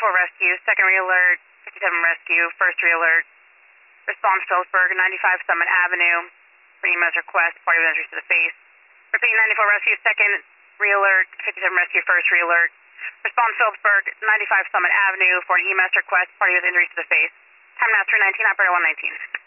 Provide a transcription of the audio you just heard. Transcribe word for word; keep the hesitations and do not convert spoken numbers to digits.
four Rescue, second re-alert, fifty-seven Rescue, first re-alert. Response Phillipsburg, ninety-five Summit Avenue, for E M S request, party with injuries to the face. Repeat, ninety-four Rescue, second re-alert, fifty-seven Rescue, first re-alert. Response Phillipsburg, ninety-five Summit Avenue, for an E M S request, party with injuries to the face. Time now three nineteen, operator one nineteen.